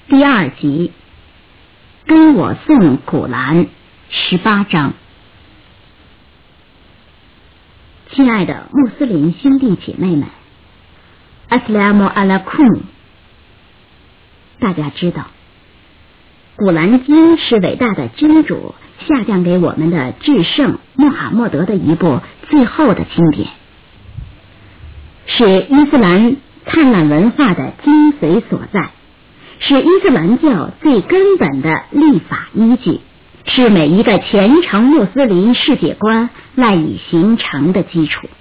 第2集，跟我诵古兰18章。亲爱的穆斯林兄弟姐妹们，阿斯拉姆阿拉库姆。大家知道，古兰经是伟大的真主下降给我们的至圣穆罕默德的一部最后的经典，是伊斯兰灿烂文化的精髓所在，是伊斯兰教最根本的立法依据，是每一个虔诚穆斯林世界观赖以形成的基础。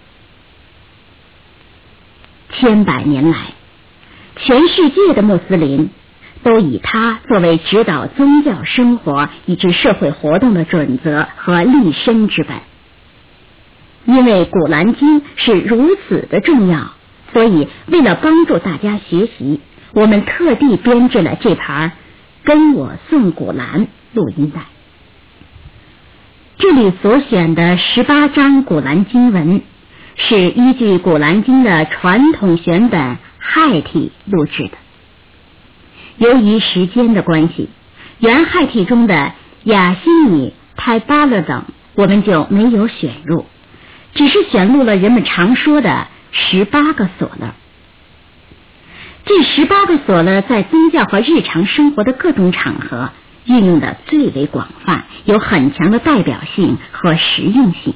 千百年来，全世界的穆斯林都以它作为指导宗教生活以及社会活动的准则和立身之本。因为古兰经是如此的重要，所以为了帮助大家学习，我们特地编制了这盘跟我诵古兰录音带。这里所选的18章古兰经文是依据古兰经的传统选本亥体录制的。由于时间的关系，原亥体中的雅西米、泰巴勒等我们就没有选入，只是选入了人们常说的18个索勒。这18个索勒在宗教和日常生活的各种场合运用的最为广泛，有很强的代表性和实用性。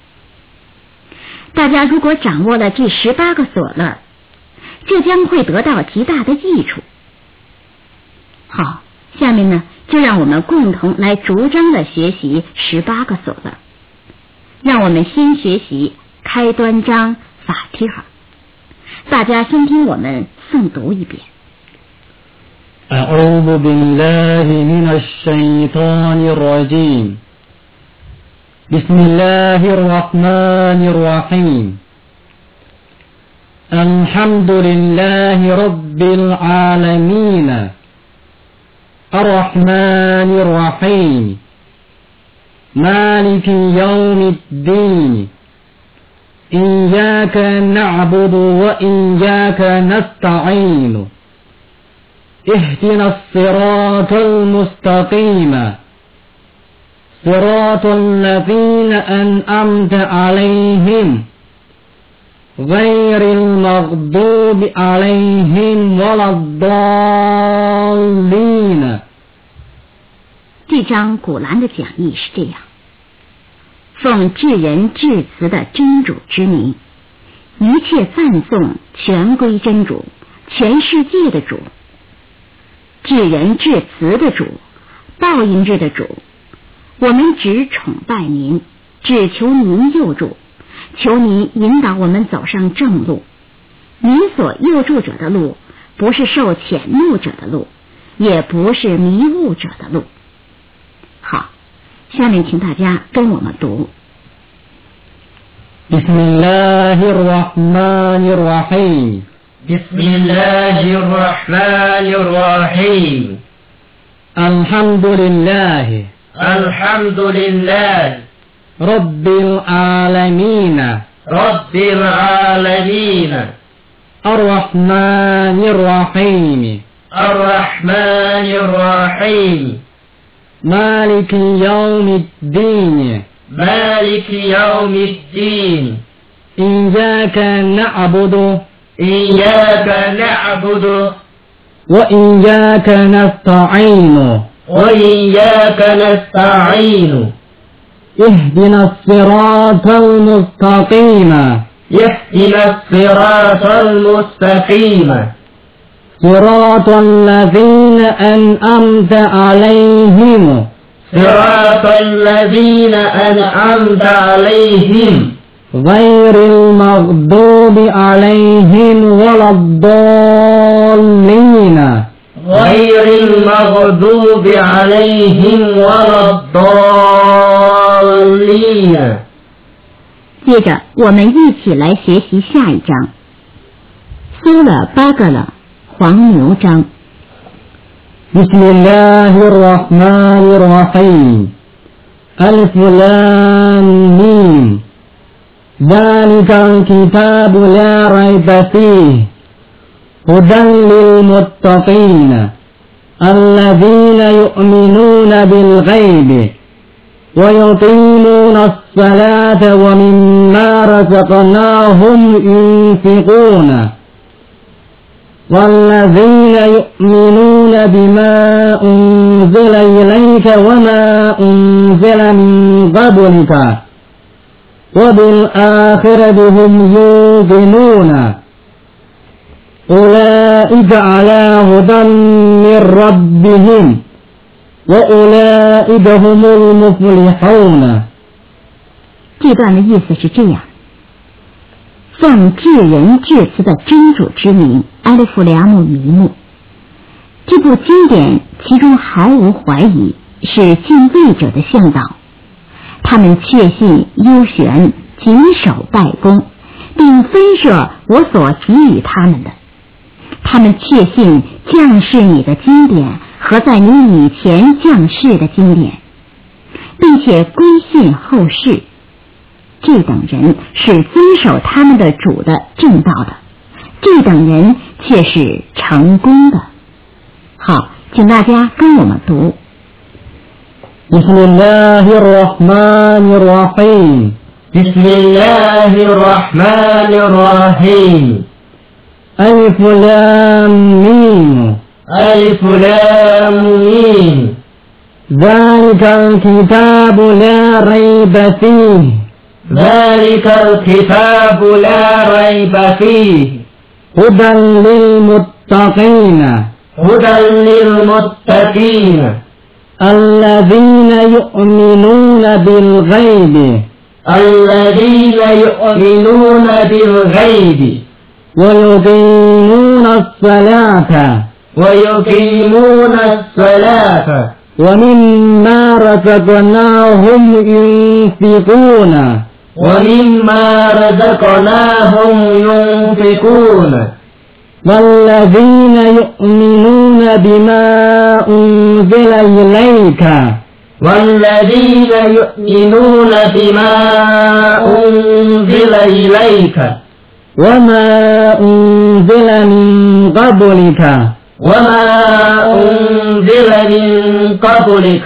大家如果掌握了这18个索勒，这将会得到极大的益处。好，下面呢，就让我们共同来逐章的学习18个索勒。让我们先学习开端章法提哈。大家先听我们诵读一遍。 أعوذ بالله من الشيطان الرجيم بسم الله الرحمن الرحيم الحمد لله رب العالمين الرحمن الرحيم مالك يوم الدين إياك نعبد وإياك نستعين اهدنا الصراط المستقيم صراط الذين أنعمت عليهم غير المغضوب عليهم ولا الضالين。 这章古兰的讲义是这样：奉至仁至慈的真主之名，一切赞颂全归真主，全世界的主，至仁至慈的主，报应日的主。我们只崇拜您，只求您佑助，求您引导我们走上正路。您所佑助者的路，不是受谴怒者的路，也不是迷雾者的路。好，下面请大家跟我们读。 بسم الله الرحمن الرحيم بسم الله الرحمن الرحيم الحمد لله الحمد لله رب العالمين رب العالمين الرحمن الرحيم الرحمن الرحيم مالك يوم الدين مالك يوم الدين إياك نعبد إياك نعبد وإياك نستعين وإياك نستعين اهدنا الصراط المستقيم اهدنا الصراط المستقيم صراط الذين أنعمت عليهم صراط الذين أنعمت عليهم غير المغضوب عليهم ولا الضالين غير المغضوب عليهم ولا الضالين。 接着，我们一起来学习下一章，苏了巴格勒黄牛章。 بسم الله الرحمن الرحيم ألف لام ميم ذلك الكتاب لا ريب فيه هدى للمتقين الذين يؤمنون بالغيب ويقيمون الصلاة ومما رزقناهم ينفقون والذين يؤمنون بما أنزل إليك وما أنزل من قبلك وبالآخرة هم يوقنون أولئك على هدى من ربهم وأولئك هم المفلحون。 这段的意思是这样：奉至仁至慈的真主之名，阿利弗良姆弥目。这部经典其中毫无怀疑是敬畏者的向导，他们确信优选，谨守拜功，并分设我所给予他们的。他们确信降世你的经典和在你以前降世的经典，并且归信后世。这等人是遵守他们的主的正道的，这等人却是成功的。好，请大家跟我们读。 Bismillahirrahmanirrahim. Bismillahirrahmanirrahim. Alif Lam Mim. Alif Lam Mim. ذلك الكتاب لا ريب فيه. ذلك الكتاب لا ريب فيه. هدى للمتقين. هدى للمتقين. الذين يؤمنون بالغيب. الذين يؤمنون بالغيب. ويقيمون الصلاة. ويقيمون الصلاة. ومما رزقناهم ينفقون. ومما رزقناهم ينفقون. والذين يؤمنون بما أنزل إليك. والذين يؤمنون بما أنزل إليك. وما أنزل من قبلك. وما أنزل من قبلك.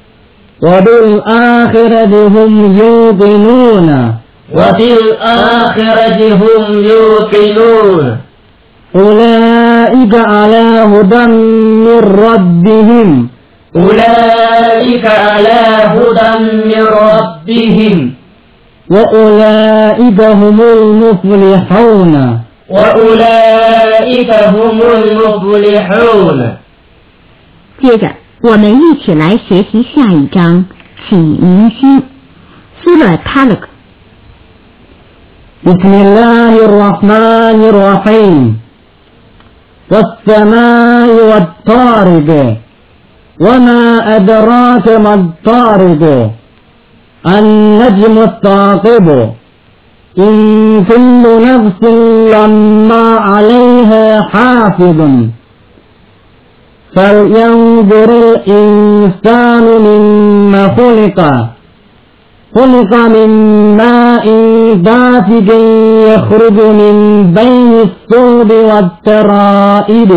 وبالآخرة هم يوقنون. وبالآخرة هم يوقنون. أولئك على هدى من ربهم. أولئك على هدى من ربهم. وأولئك هم المفلحون. وأولئك هم المفلحون. 接着我们一起来学习下一章启明星苏勒塔勒克。 بسم الله الرحمن الرحيم. والسماء والطارق. وما أدراك ما الطارق. النجم الثاقب. إن كل نفس لما عليها حافظ. فلينظر الإنسان مما خلق. خلق من ماء دافق يخرج من بين الصلب والترائب.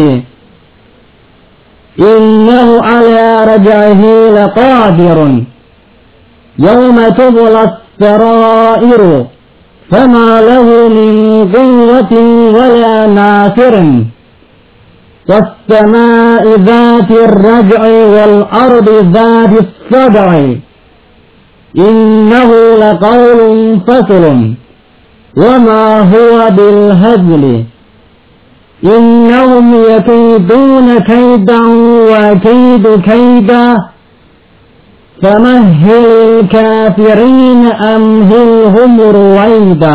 إنه على رجعه لقادر. يوم تبلى السرائر. فما له من قوة ولا ناصر. والسماء ذات الرجع والأرض ذات الصدع. إنه لقول فصل. وما هو بالهزل. إنهم يكيدون كيدا وكيد كيدا. فمهل الكافرين أمهلهم رويدا.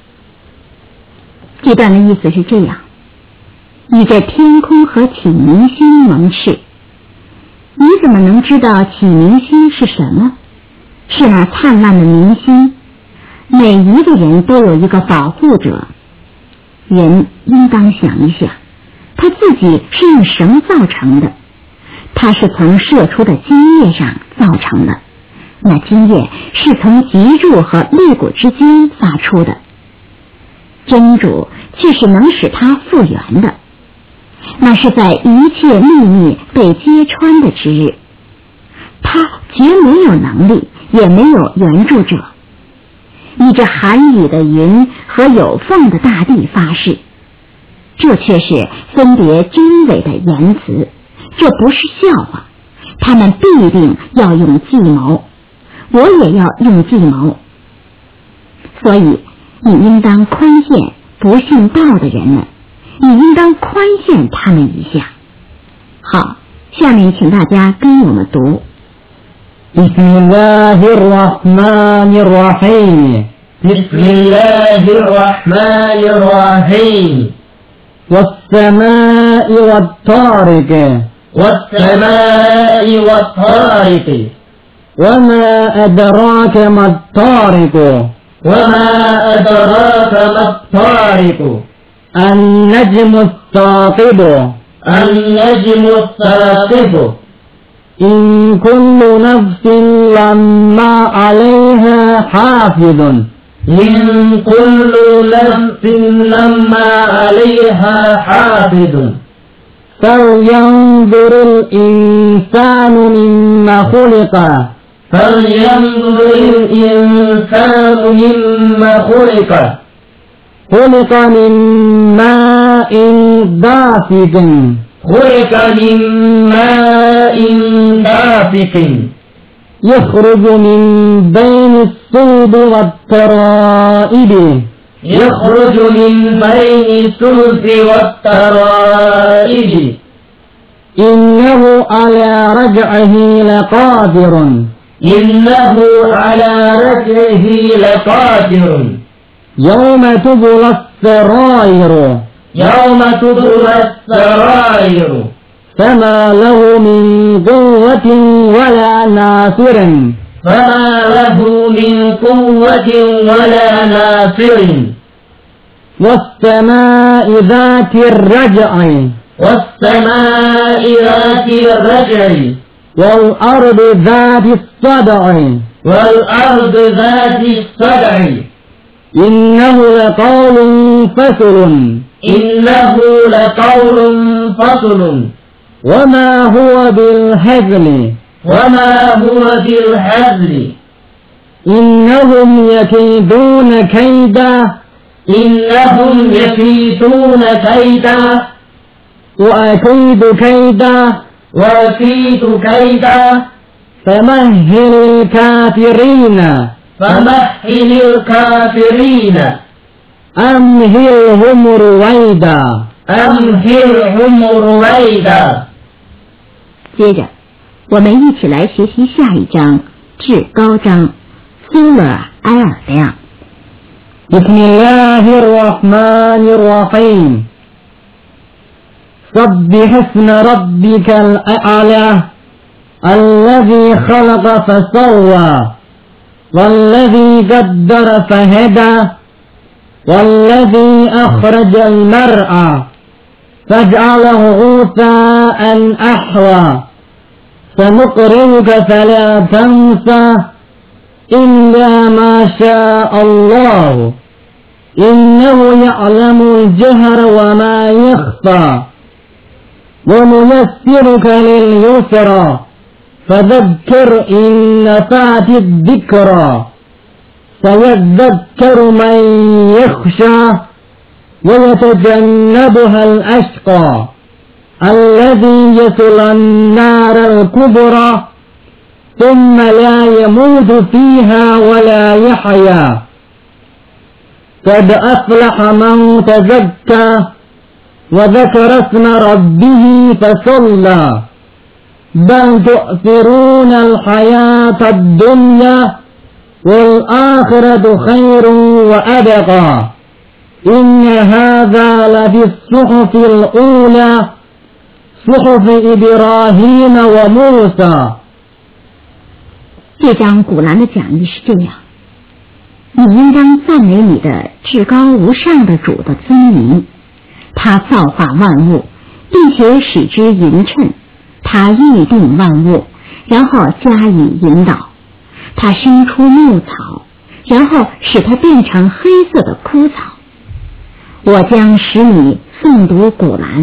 这段的意思是这样：你这天空和启明星盟誓，你怎么能知道启明星是什么？是那灿烂的明星。每一个人都有一个保护者。人应当想一想，他自己是用什么造成的？它是从射出的精液上造成的，那精液是从脊柱和肋骨之间发出的。真主却是能使它复原的。 那是在一切秘密被揭穿的之日。他绝没有能力，也没有援助者。依着含雨的云和有缝的大地发誓，这却是分别真伪的言辞，这不是笑话。他们必定要用计谋，我也要用计谋。所以你应当宽限不信道的人们，你应当宽限他们一下。好，下面请大家跟我们读。 بسم الله الرحمن الرحيم بسم الله الرحمن الرحيم والسماء والطارق والسماء والطارق وما أدراك ما الطارق وما أدراك ما الطارق النجم الثاقب النجم الثاقب إن كل نفس لما عليها حافظ إن كل نفس لما عليها حافظ فلينظر الإنسان مما خلق فلينظر الإنسان مما خلق خلق من ماء دافق خلق من ماء دافق يخرج من بين الصلب والترائب يخرج من بين الصلب والترائب إنه على رجعه لقادر إنه على رجعه لقادر يوم تبلى السرائر يوم تبلى السرائر فما له من قوة ولا ناصر فما له من قوة ولا ناصر والسماء ذات الرجع والسماء ذات الرجع والأرض ذات الصدع والأرض ذات الصدع إنه لقول فصل إنه لقول فصل وما هو بالهزل وما هو بالهزل إنهم يكيدون كيدا إنهم يكيدون كيدا وأكيد كيدا وأكيد كيدا فمهل الكافرين فمهل الكافرين أمهلهم رويدا أمهلهم رويدا 接着我们一起来学习下一章至高章苏勒埃尔亮。 بسم الله الرحمن الرحيم سبح اسم ربك الأعلى الذي خلق فسوى والذي قدر فهدى والذي أخرج المرعى فاجعله غثاء أحوى سنقرئك فلا تنسى إلا ما شاء الله إنه يعلم الجهر وما يخفى ونيسرك لليسرى فذكر إن نفعت الذكرى سيذكر من يخشى ويتجنبها الأشقى الذي يصلى النار الكبرى ثم لا يموت فيها ولا يحيا قد أفلح من تزكى وذكر اسم ربه فصلى بل تؤثرون الحياة الدنيا والآخرة خير وأبقى إن هذا لفي الصحف الأولى صحف إبراهيم وموسى 这章古兰的讲义是这样：你应当赞美你的至高无上的主的尊名，他造化万物，并且使之匀称，他预定万物，然后加以引导，他生出牧草，然后使它变成黑色的枯草。我将使你诵读古兰，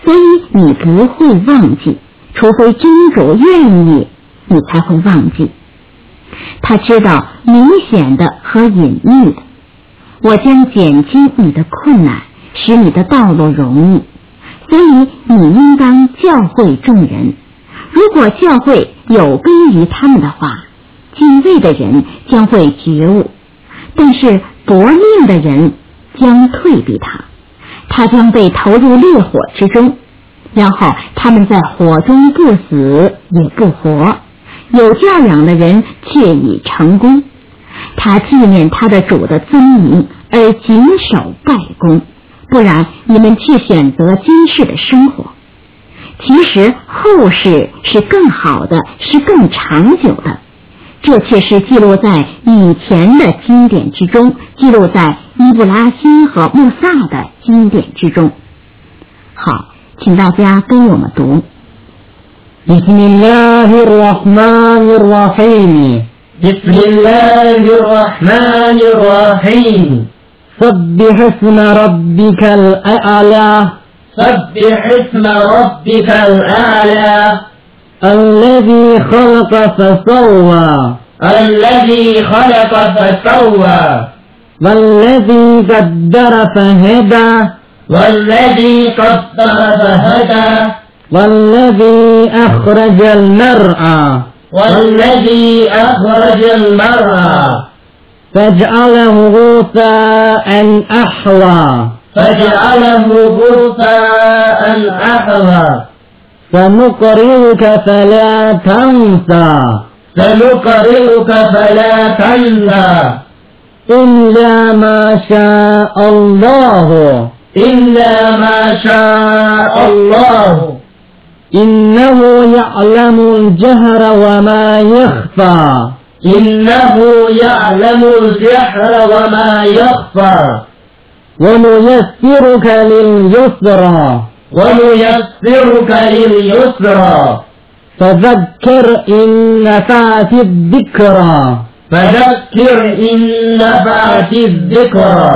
所以你不会忘记，除非真主愿意，你才会忘记。他知道明显的和隐秘的，我将减轻你的困难，使你的道路容易。所以你应当教诲众人。如果教诲有悖于他们的话，敬畏的人将会觉悟，但是薄命的人将退避他，他将被投入烈火之中，然后他们在火中不死也不活。有教养的人却已成功，他纪念他的主的尊名而谨守拜功，不然你们却选择今世的生活。其实后世是更好的，是更长久的，这却是记录在以前的经典之中，记录在伊布拉欣和穆萨的经典之中。好，请大家跟我们读。 بسم الله الرحمن الرحيم بسم الله الرحمن الرحيم سبح اسم ربك الأعلى سبح اسم ربك الأعلى الذي خلق فسوى الذي خلق فسوى والذي قدر فهدى والذي قدر فهدى والذي أخرج المرعى والذي أخرج المرعى فاجعله غثاء أحوى فجعله غثاء أحوى سنقرئك فلا تنسى سنقرئك فلا تنسى إلا ما شاء الله إلا ما شاء الله إنه يعلم الجهر وما يخفى إنه يعلم الجهر وما يخفى ونيسرك لليسرى ونيسرك لليسرى فذكر إن نفعت الذكرى فذكر إن نفعت الذكرى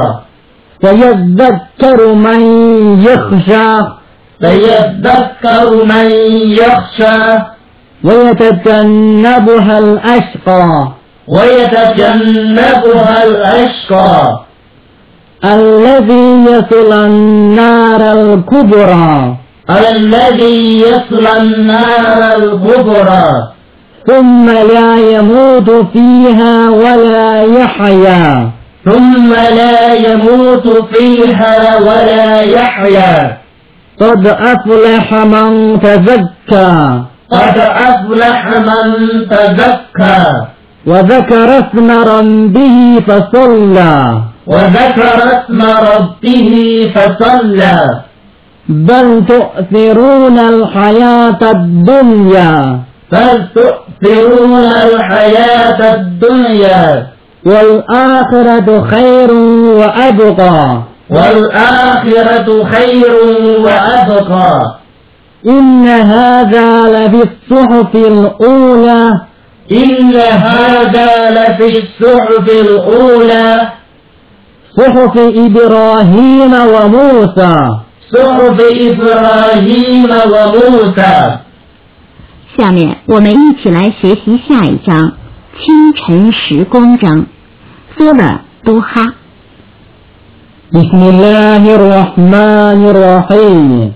فيذكر من يخشى فيذكر من يخشى ويتجنبها الأشقى ويتجنبها الأشقى الذي يصلى النار الكبرى الذي يصلى النار الكبرى ثم لا يموت فيها ولا يحيا ثم لا يموت فيها ولا يحيا قد أفلح من تزكى قد أفلح من تزكى وذكر اسم ربه فصلى وذكر اسم ربه فصلى بل تؤثرون الحياة الدنيا بل تؤثرون الحياة الدنيا والآخرة خير وأبقى والآخرة خير وأبقى إن هذا لفي الصحف الأولى إن هذا لفي الصحف الأولى صحف إبراهيم وموسى صحف إبراهيم وموسى 下面我们一起来学习下一章清晨时光章，苏了都哈。 بسم الله الرحمن الرحيم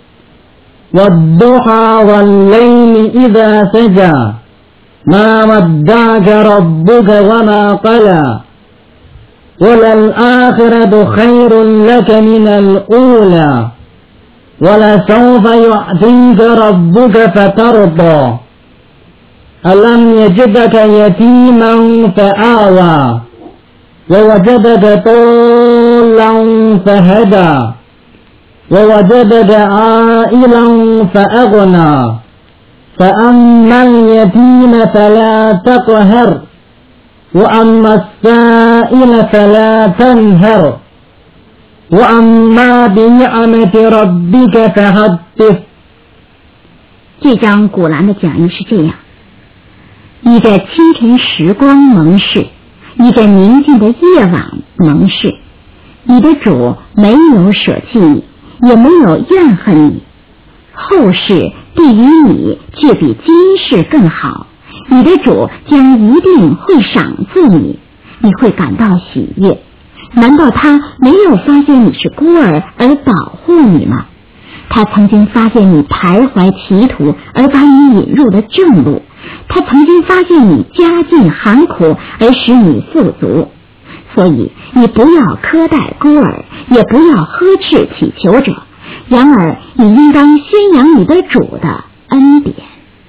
والضحى والليل إذا سجى ما ودعك ربك وما قلى وللآخرة خير لك من الأولى ولسوف يعطيك ربك فترضى ألم يجدك يتيما فآوى ووجدك ضالا فهدى ووجدك عائلا فأغنى فأما اليتيم فلا تقهر وأما السائل فلا تنهر وأما بنعمة ربك فحدث 这章古兰的讲义是这样：以着清晨时光盟誓，以着宁静的夜晚盟誓，你的主没有舍弃你，也没有怨恨你， 后世必与你却比今世更好，你的主将一定会赏赐你，你会感到喜悦。难道他没有发现你是孤儿而保护你吗？他曾经发现你徘徊歧途而把你引入了正路，他曾经发现你家境寒苦而使你富足。所以你不要苛待孤儿，也不要呵斥祈求者，然而你应当宣扬你的主的恩典。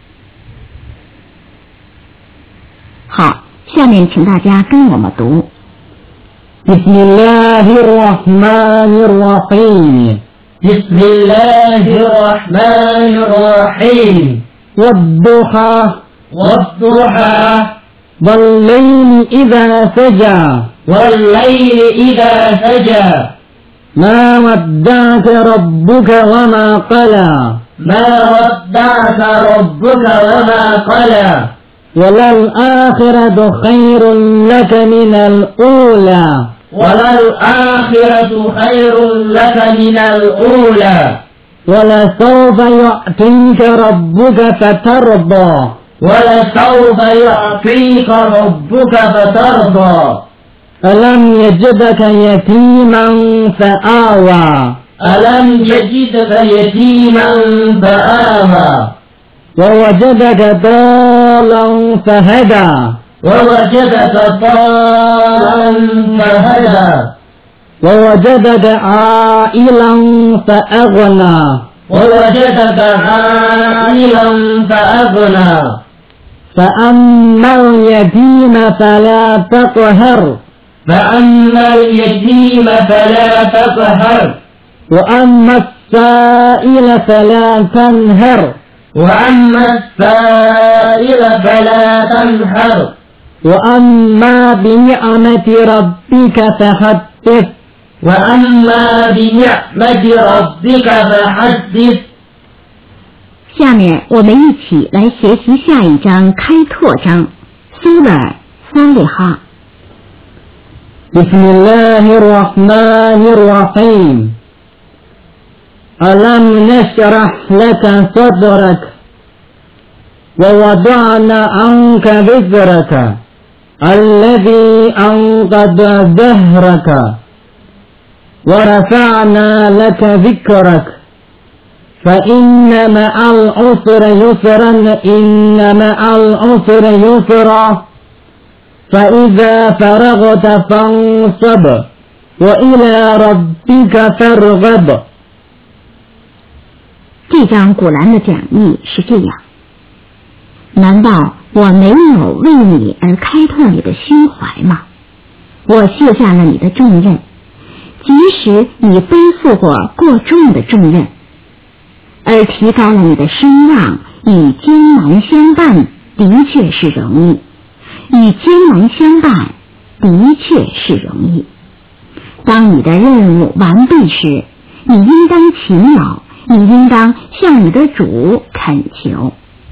好，下面请大家跟我们读。 بسم الله الرحمن الرحيم بسم الله الرحمن الرحيم والضحى والضحى والليل إذا سجى والليل إذا سجى ما ودعك ربك وما قلى ما ودعك ربك وما قلى وللآخرة خير لك من الأولى وللآخرة خير لك من الأولى ولسوف يعطيك ربك فترضى ولسوف يعطيك ربك فترضى ألم يجدك يتيما فآوى ألم يجدك يتيما فآوى ووجدك ضالا فهدى ووجدك ضالا فهدى ووجدك عائلا فأغنى ووجدك عائلا فأغنى فأما اليتيم فلا تقهر فأما اليتيم فلا تقهر وأما السائل فلا تنهر وأما السائل فلا تنهر وأما بنعمة ربك فحدث وأما بنعمة ربك فحدث 下面我们一起来学习下一章开拓章，苏勒萨利哈。 بسم الله الرحمن الرحيم ألم نشرح لك صدرك ووضعنا عنك وزرك الذي أنقض ظهرك ورفعنا لك ذكرك فإن مع العسر يسرا إن مع العسر يسرا فإذا فرغت فانصب وإلى ربك فارغب 这章古兰的讲义是这样：难道我没有为你而开拓你的胸怀吗？我卸下了你的重任，即使你背负过过重的重任，而提高了你的声望，与艰难相伴的确是容易，与艰难相伴的确是容易。当你的任务完毕时，你应当勤劳，你应当向你的主恳求。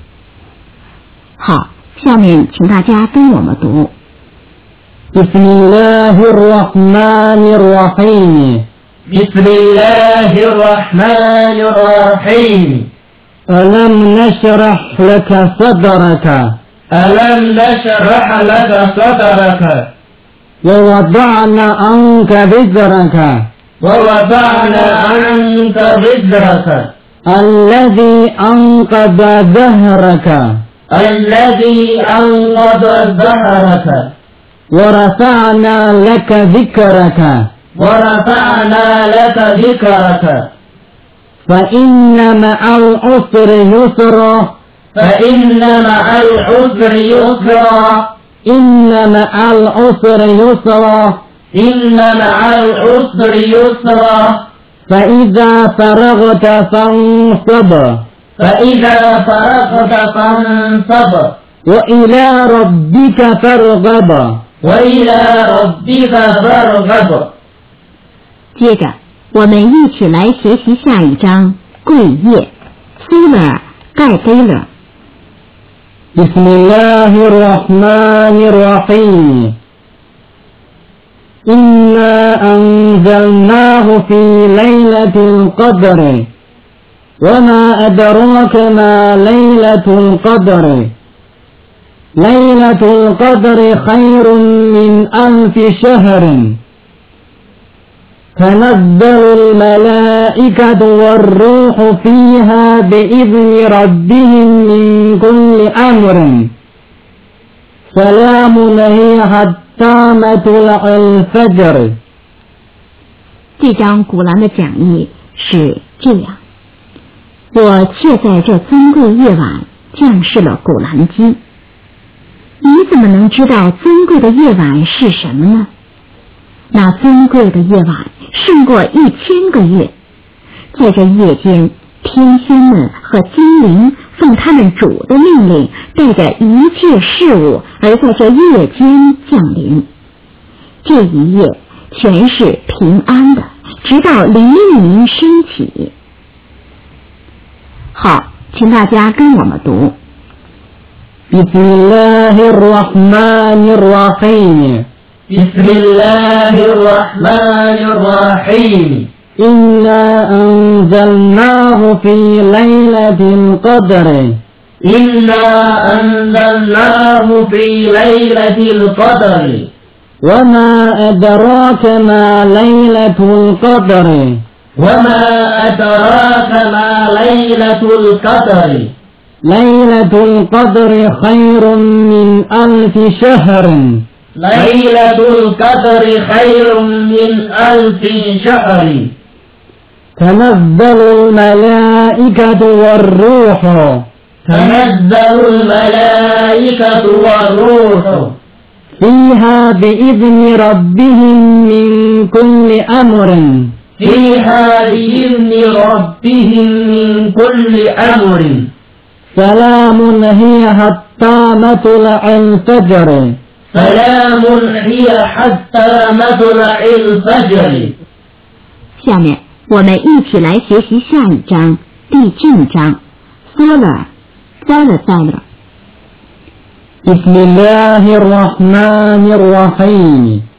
好，下面请大家跟我们读。 بسم الله الرحمن الرحيم بسم الله الرحمن الرحيم ألم نشرح لك صدرك ألم نشرح لك صدرك ووضعنا عنك وزرك ووضعنا عنك وزرك الذي أنقض ظهرك الذي أنقض ظهرك ورفعنا لك ذكرك ورفعنا لك ذكرك فإن مع العسر يسرا فإن مع العسر يسرا إن مع العسر يسرا إن مع العسر يسرا فإذا فرغت فانصب فإذا فرغت فانصب وإلى ربك فارغب وإلى ربك فارغب 接着我们一起来学习下一章桂叶，苏勒盖菲勒。 بسم الله الرحمن الرحيم إنا أنزلناه في ليلة القدر وما أدراك ما ليلة القدر ليلة القدر خير من 1000 شهر تنزل الملائكة والروح فيها بإذن ربهم من كل أمر سلام هي حتى مطلع الفجر。 这张古兰的讲义是这样：我却在这尊贵夜晚降世了古兰经。你怎么能知道尊贵的夜晚是什么呢？那尊贵的夜晚胜过1000个月。在这夜间，天仙们和精灵奉他们主的命令，带着一切事物而在这夜间降临。这一夜全是平安的，直到黎明升起。好，请大家跟我们读。 بسم الله الرحمن الرحيم بسم الله الرحمن الرحيم إنا أنزلناه في ليلة القدر إنا أنزلناه في ليلة القدر وما أدراك ما ليلة القدر وما أدراك ما ليلة القدر ليلة القدر خير من 1000 شهر ليلة القدر خير من 1000 شهر تنزل الملائكة والروح تنزل الملائكة والروح فيها بإذن ربهم من كل أمر فيها بإذن ربهم من كل أمر سلام هي حتى مطلع الفجر سلام هي حتى مطلع الفجر 下面我们一起来学习下一章第9章 Solar بسم الله الرحمن الرحيم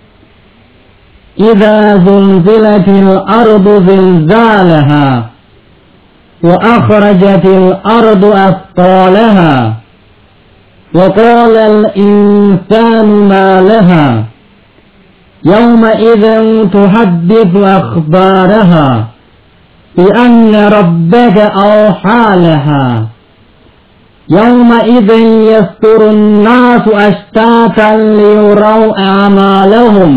إذا زلزلت الأرض زلزالها وأخرجت الأرض أثقالها وقال الإنسان ما لها يومئذ تحدث أخبارها بأن ربك أوحى لها يومئذ يصدر الناس أشتاتا ليروا أعمالهم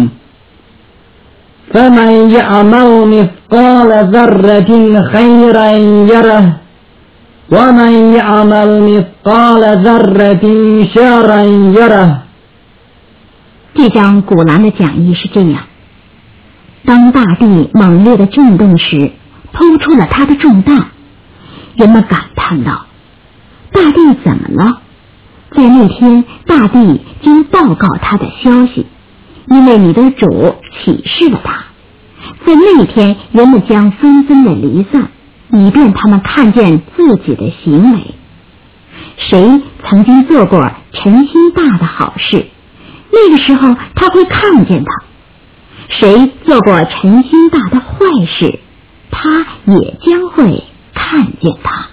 فمن يعمل مثقال ذرة خيرا يره ومن يعمل مثقال ذرة شرا يره。 这张古兰的讲义是这样：当大地猛烈的震动时，抛出了它的重担，人们感叹道：大地怎么了？在那天，大地将报告他的消息，因为你的主启示了他。在那天，人们将纷纷的离散，以便他们看见自己的行为。谁曾经做过诚心大的好事，那个时候他会看见他；谁做过诚心大的坏事，他也将会看见他。